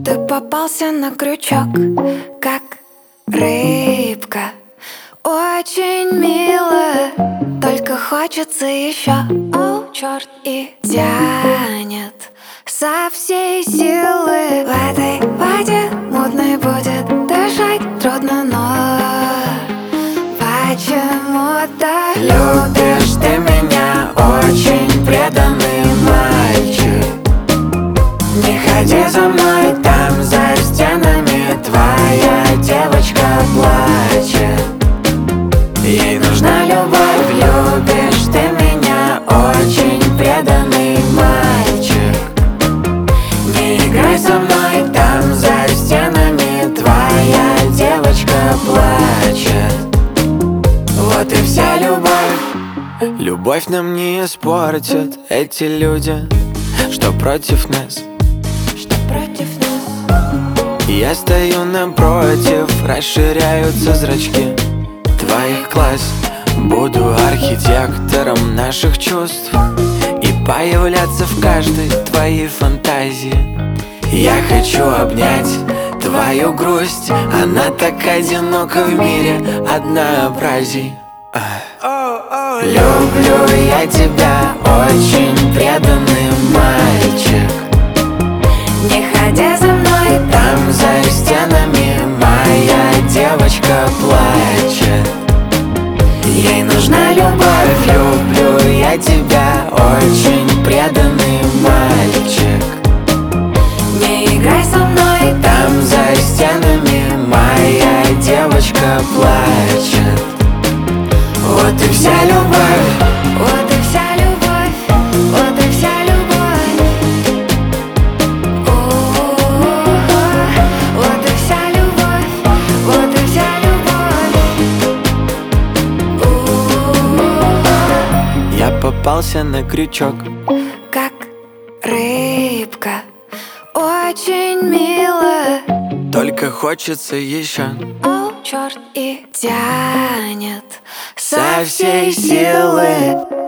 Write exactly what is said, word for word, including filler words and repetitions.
Ты попался на крючок, как рыбка. Очень мило, только хочется еще. О, черт, и тянет со всей силы. В этой воде мутной будет дышать трудно, но почему-то любишь ты меня, очень преданный мальчик. Не ходи за мной, там за стенами твоя девочка плачет. Ей нужна любовь, любишь ты меня, очень преданный мальчик. Не играй со мной, там за стенами твоя девочка плачет. Вот и вся любовь. Любовь нам не испортят эти люди, что против нас. Что против нас. Я стою напротив, расширяются зрачки твоих глаз. Буду архитектором наших чувств и появляться в каждой твоей фантазии. Я хочу обнять твою грусть, она так одинока в мире однообразий. Люблю я тебя, очень преданный мальчик. Не ходи за мной, Там за стенами моя девочка плачет. Ей нужна любовь, люблю я тебя, очень преданный мальчик. не играй со мной, Там за стенами моя девочка плачет. Вот и вся любовь. вот и вся любовь, вот и вся любовь. О-о-о, вот и вся любовь, вот и вся любовь. О-о-о, Я попался на крючок, как рыбка, очень мило. только хочется еще. О, черт, и тянет Со всей силы.